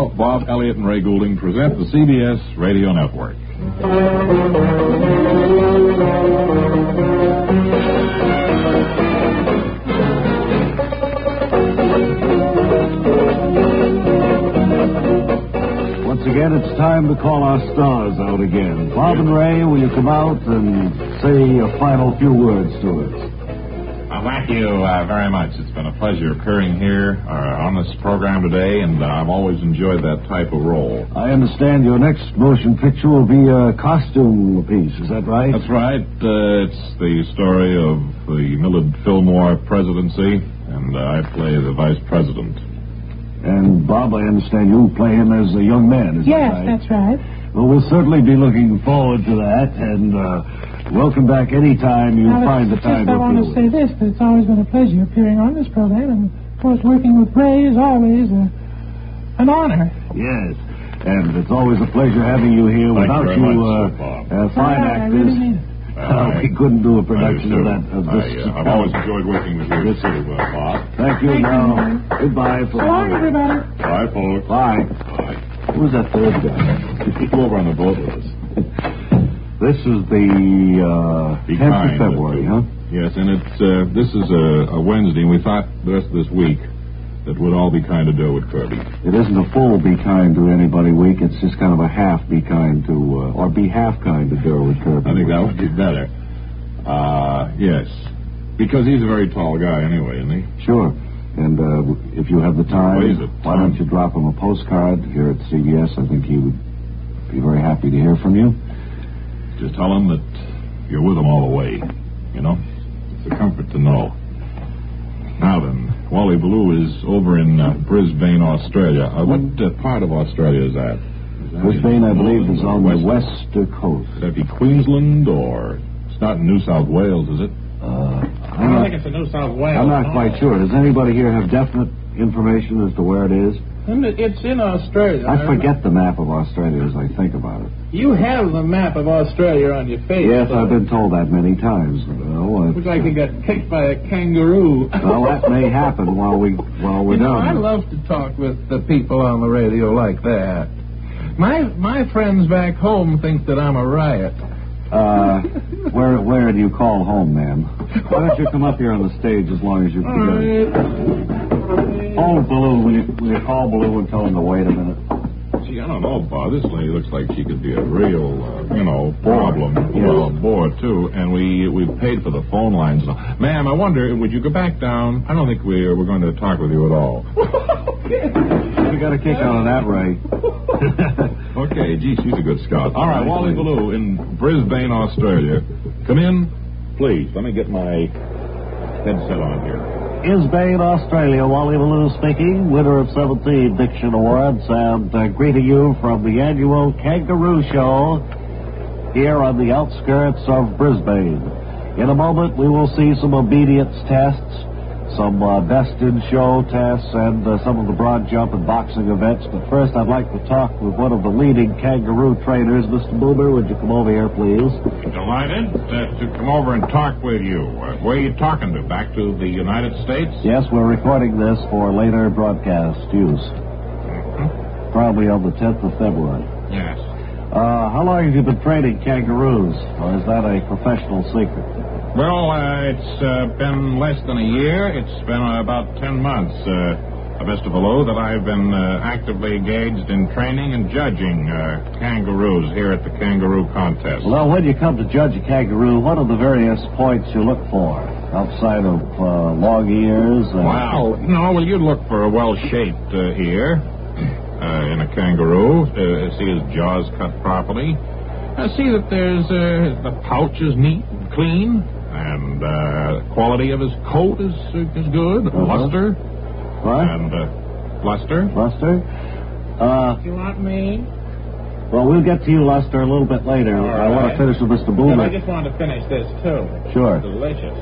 now, Bob Elliott and Ray Goulding present the CBS Radio Network. Once again, it's time to call our stars out again. Bob and Ray, will you come out and say a final few words to us? Thank you very much. It's been a pleasure appearing here on this program today, and I've always enjoyed that type of role. I understand your next motion picture will be a costume piece. Is that right? That's right. It's the story of the Millard Fillmore presidency, and I play the vice president. And, Bob, I understand you play him as a young man, is that right? Yes, that's right. Well, we'll certainly be looking forward to that, and welcome back any time you find the time to I want to say this, that it's always been a pleasure appearing on this program, and, of course, working with Ray is always an honor. Yes, and it's always a pleasure having you here. Without you, fine actors. I really mean it. We couldn't do a production of that. I've always enjoyed working with you, Bob. Thank you. Now, goodbye. So long, everybody. Bye, folks. Bye. Who's that third guy? He's over on the boat with us. This is the 10th of February, huh? Yes, and it's this is a Wednesday, and we thought the rest of this week that would all be kind to Durwood Kirby. It isn't a full be kind to anybody week. It's just kind of a half be kind to, or be half kind to Durwood Kirby. I think that would be better. Yes, because he's a very tall guy anyway, isn't he? Sure. And if you have the time, why don't you drop him a postcard here at CBS? I think he would be very happy to hear from you. Just tell him that you're with him all the way. You know, it's a comfort to know. Now then, Wally Ballou is over in Brisbane, Australia. What part of Australia is that? Brisbane, I believe, is on the west coast. Would that be Queensland, or it's not in New South Wales, is it? I don't think it's in New South Wales. I'm not quite sure. Does anybody here have definite information as to where it is? It's in Australia. I forget the map of Australia as I think about it. You have the map of Australia on your face. Yes, I've been told that many times. Looks like you got kicked by a kangaroo. Well, that may happen while we're done. I love to talk with the people on the radio like that. My friends back home think that I'm a riot. Where do you call home, ma'am? Why don't you come up here on the stage as long as you can? Oh, Ballou, will you call Ballou and tell him to wait a minute? Gee, I don't know, Bob. This lady looks like she could be a real, problem. Yes. Well, bore, too. And we paid for the phone lines. Ma'am, I wonder, would you go back down? I don't think we're going to talk with you at all. We got a kick out of that, Ray. Okay, gee, she's a good scout. All right, Wally Ballou in Brisbane, Australia. Come in, please. Let me get my headset on here. Brisbane, Australia, Wally Ballou speaking, winner of 17 Diction Awards, and greeting you from the annual Kangaroo Show here on the outskirts of Brisbane. In a moment, we will see some obedience tests, some best in show tests, and some of the broad jump and boxing events. But first, I'd like to talk with one of the leading kangaroo trainers. Mr. Boomer, would you come over here, please? Delighted to come over and talk with you. Where are you talking to? Back to the United States? Yes, we're recording this for later broadcast use. Probably on the 10th of February. Yes. How long have you been training kangaroos, or is that a professional secret? Well, it's been less than a year. It's been about 10 months, Mr. Ballou, that I've been actively engaged in training and judging kangaroos here at the Kangaroo Contest. Well, when you come to judge a kangaroo, what are the various points you look for outside of long ears? Well, you'd look for a well-shaped ear in a kangaroo, see his jaws cut properly, see that there's the pouch is neat and clean, and quality of his coat is good. Luster. What? And luster. Luster? You want me? Well, we'll get to you, Luster, a little bit later. All I want to finish with Mr. And Boomer. I just wanted to finish this, too. Sure. Delicious.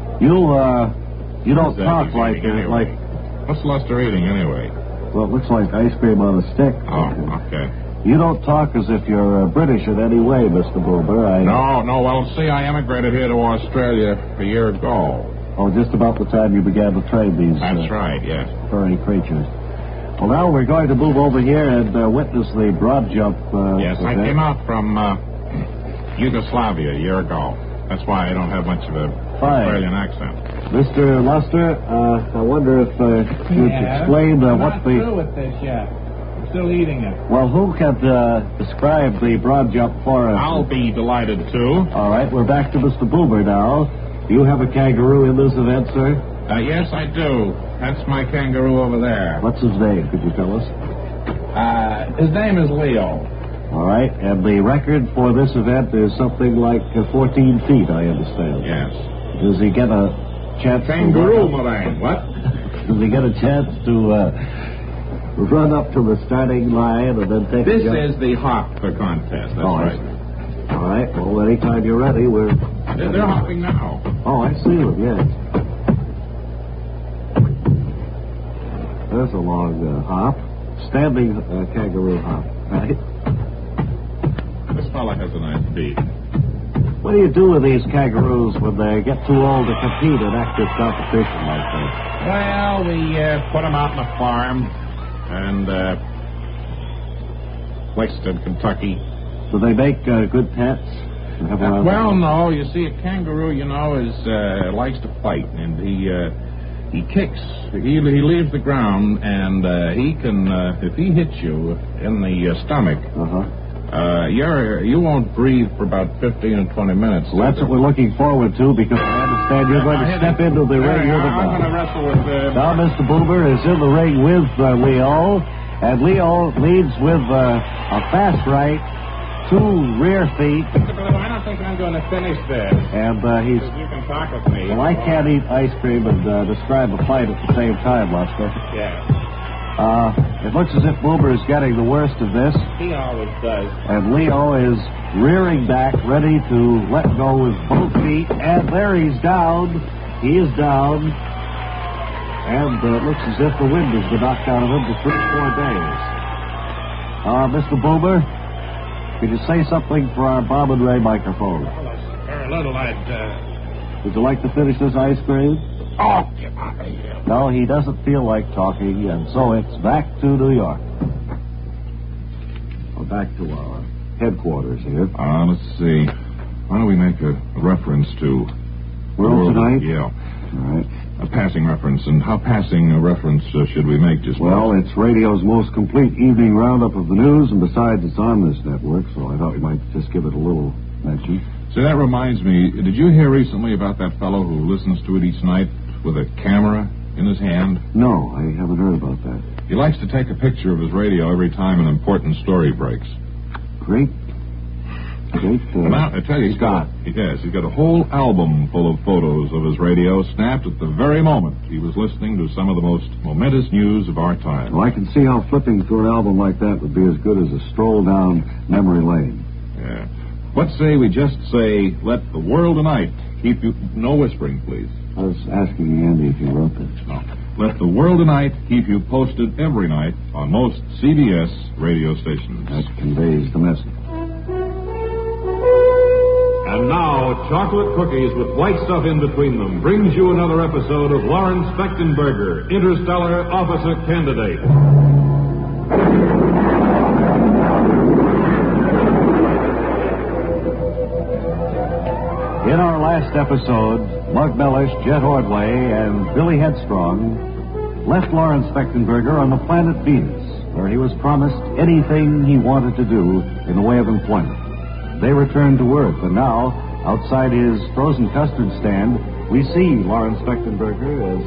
You don't talk like... What's Luster eating, anyway? Well, it looks like ice cream on a stick. Oh, okay. You don't talk as if you're British in any way, Mr. Boomer. No. Well, see, I emigrated here to Australia a year ago. Oh, just about the time you began to train these... That's right, yes. Furry creatures. Well, now we're going to move over here and witness the broad jump. Yes, I came out from Yugoslavia a year ago. That's why I don't have much of a Australian accent. Mr. Luster, I wonder if you'd explain what the... I'm not through with this yet. I'm still eating it. Well, who can describe the broad jump for us? I'll be delighted to. All right, we're back to Mr. Boomer now. Do you have a kangaroo in this event, sir? Yes, I do. That's my kangaroo over there. What's his name? Could you tell us? His name is Leo. All right, and the record for this event is something like 14 feet, I understand. Yes. Does he get a chance Kangaroo, Moraine. What? Does he get a chance to run up to the starting line and then take This a jump? is the hop contest. That's right. All right, well, anytime you're ready, we're... They're hopping now. Oh, I see them, yes. There's a long hop. Standing kangaroo hop, right? This fella has a nice beat. What do you do with these kangaroos when they get too old to compete in active competition like that? Well, we put them out in a farm and Western Kentucky. Do they make good pets? Well, no. You see, a kangaroo, likes to fight, and he kicks. He leaves the ground, and he can, if he hits you in the stomach, you won't breathe for about 15 or 20 minutes. Well, that's what we're looking forward to, because I understand you're going to step into the ring. I'm going to wrestle with... Now, Mr. Boomer is in the ring with Leo, and Leo leads with a fast right, 2 rear feet. I don't think I'm going to finish this. And he's... You can talk with me. Well, I can't eat ice cream and describe a fight at the same time, Lester. Yeah. It looks as if Boomer is getting the worst of this. He always does. And Leo is rearing back, ready to let go with both feet. And there he's down. He is down. And it looks as if the wind has been knocked out of him for 3 or 4 days. Mr. Boomer, could you say something for our Bob and Ray microphone? Very little, Would you like to finish this ice cream? Oh, get out of here. No, he doesn't feel like talking, and so it's back to New York. Well, back to our headquarters here. Let's see. Why don't we make a reference to... World Tonight? Yeah. All right. A passing reference. And how passing a reference should we make just now? Well, it's radio's most complete evening roundup of the news, and besides, it's on this network, so I thought we might just give it a little mention. So that reminds me, did you hear recently about that fellow who listens to it each night with a camera in his hand? No, I haven't heard about that. He likes to take a picture of his radio every time an important story breaks. Great. Now, I tell you, he's got a whole album full of photos of his radio snapped at the very moment he was listening to some of the most momentous news of our time. Well, I can see how flipping through an album like that would be as good as a stroll down memory lane. Yeah. What say we just say, let the world tonight keep you... No whispering, please. I was asking Andy if he wrote this. No. Let the world tonight keep you posted every night on most CBS radio stations. That conveys the message. And now, chocolate cookies with white stuff in between them brings you another episode of Lawrence Spechtenberger, Interstellar Officer Candidate. In our last episode, Mug Mellish, Jet Ordway, and Billy Headstrong left Lawrence Spechtenberger on the planet Venus, where he was promised anything he wanted to do in the way of employment. They returned to Earth, and now, outside his frozen custard stand, we see Lawrence Spechtenberger as...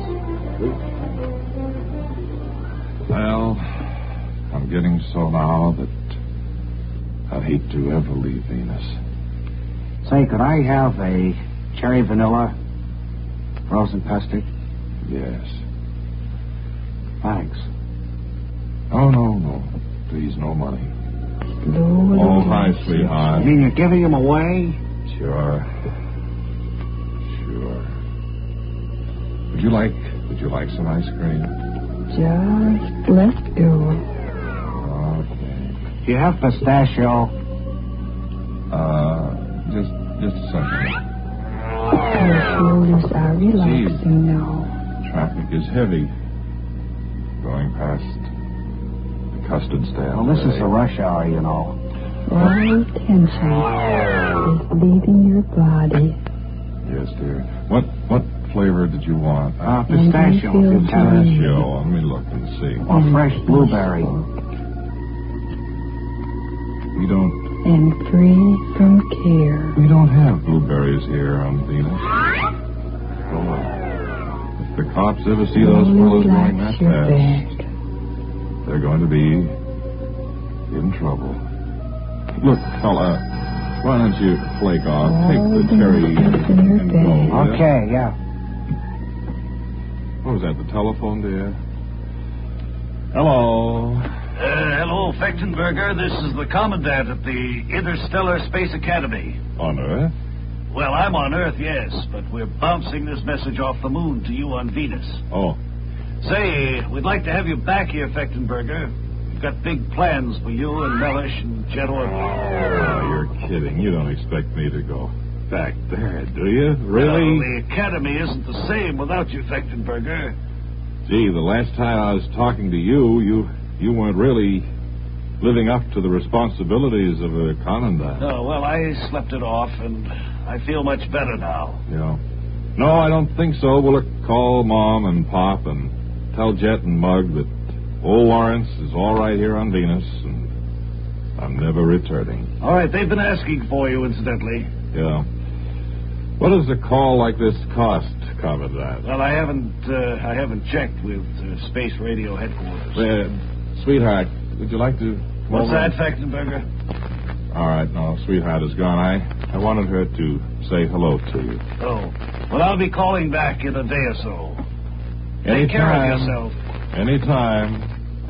Well, I'm getting so now that I'd hate to ever leave Venus. Say, could I have a cherry vanilla frozen custard? Yes. Thanks. Oh, no. Please, no money. No. Oh, hi, sweetheart. You mean you're giving them away? Sure. Would you like some ice cream? Just left over. Okay. Do you have pistachio? Just a second. Your shoulders are relaxing now. Traffic is heavy going past custard stand. Well, this is the rush hour, you know. All tension is leaving your body. Yes, dear. What flavor did you want? Pistachio. Pistachio. Let me look and see. Or fresh blueberry. We don't... And free from care. We don't have blueberries here on Venus. Hold on. If the cops ever see those fellows going that fast, they're going to be in trouble. Look, fella, why don't you flake off, take the cherry and go. Okay, yeah. What was that, the telephone, dear? Hello. Hello, Fechtenberger. This is the commandant at the Interstellar Space Academy. On Earth? Well, I'm on Earth, yes, but we're bouncing this message off the moon to you on Venus. Oh. Say, we'd like to have you back here, Fechtenberger. We've got big plans for you and Mellish and Jetto. Oh, you're kidding. You don't expect me to go back there, do you? Really? Well, the Academy isn't the same without you, Fechtenberger. Gee, the last time I was talking to you weren't really living up to the responsibilities of a commandant. Oh, well, I slept it off, and I feel much better now. Yeah. No, I don't think so. We'll call Mom and Pop and tell Jet and Mug that old Lawrence is all right here on Venus, and I'm never returning. All right, they've been asking for you, incidentally. Yeah. What does a call like this cost, Commandant? Well, I haven't checked with Space Radio headquarters. Sweetheart, would you like to... What's that, Fechtenberger? All right, no, Sweetheart is gone. I wanted her to say hello to you. Oh. Well, I'll be calling back in a day or so. Take care of yourself. Anytime.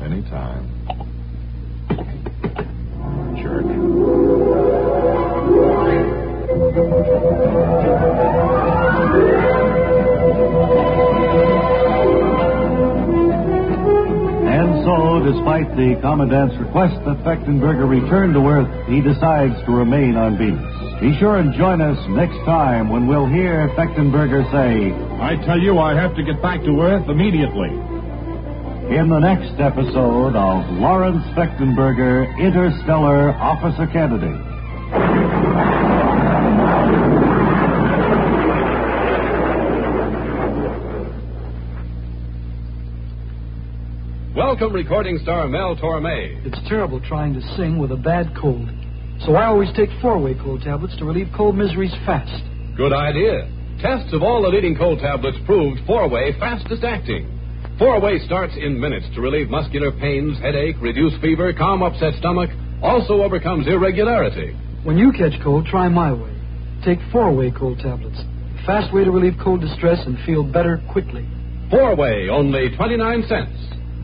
Jerk. And so, despite the Commandant's request that Fechtenberger return to Earth, he decides to remain on Venus. Be sure and join us next time when we'll hear Fechtenberger say, I tell you, I have to get back to Earth immediately. in the next episode of Lawrence Fechtenberger, Interstellar Officer Candidate. Welcome, recording star Mel Torme. It's terrible trying to sing with a bad cold. So I always take 4-way cold tablets to relieve cold miseries fast. Good idea. Tests of all the leading cold tablets proved 4-way fastest acting. 4-way starts in minutes to relieve muscular pains, headache, reduce fever, calm upset stomach, also overcomes irregularity. When you catch cold, try my way. Take 4-way cold tablets. A fast way to relieve cold distress and feel better quickly. 4-way, only 29 cents.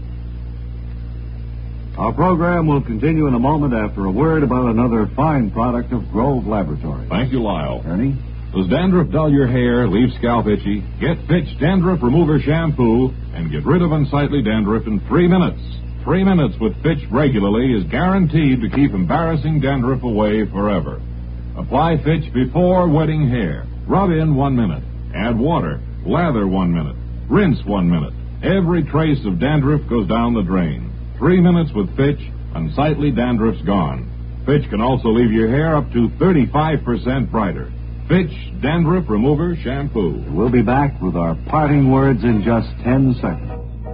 Our program will continue in a moment after a word about another fine product of Grove Laboratories. Thank you, Lyle. Ernie? Does dandruff dull your hair, leave scalp itchy? Get Fitch Dandruff Remover Shampoo and get rid of unsightly dandruff in 3 minutes. 3 minutes with Fitch regularly is guaranteed to keep embarrassing dandruff away forever. Apply Fitch before wetting hair. Rub in 1 minute. Add water. Lather 1 minute. Rinse 1 minute. Every trace of dandruff goes down the drain. 3 minutes with Fitch, unsightly dandruff's gone. Fitch can also leave your hair up to 35% brighter. Fitch Dandruff Remover Shampoo. We'll be back with our parting words in just 10 seconds.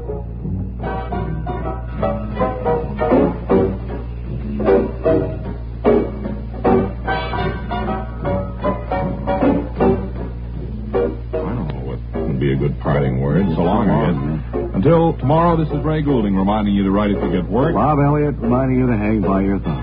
I don't know what would be a good parting word. So long, I guess. Until tomorrow, this is Ray Goulding reminding you to write if you get work. Bob Elliott reminding you to hang by your thumb.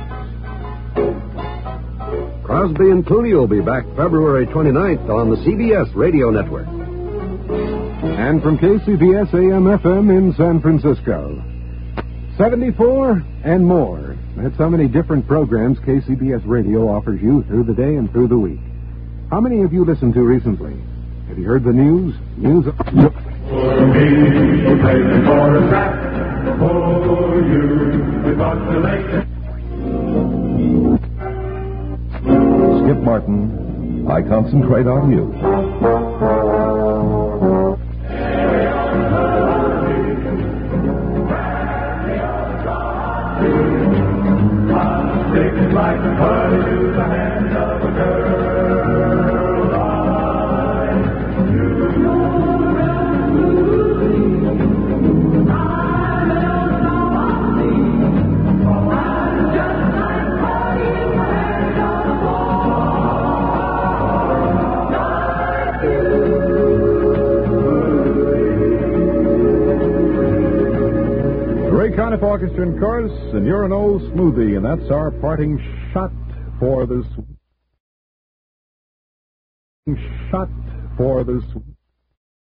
Crosby and Cooley will be back February 29th on the CBS Radio Network. And from KCBS AM/FM in San Francisco, 74 and more. That's how many different programs KCBS Radio offers you through the day and through the week. How many have you listened to recently? Have you heard the news? For me, playing for a track. For you, we've got to make it. Skip Martin, I concentrate on you. I'll stick it like honey to the hand of a girl I knew. Cardiff Orchestra in chorus, and you're an old smoothie, and that's our parting shot for this.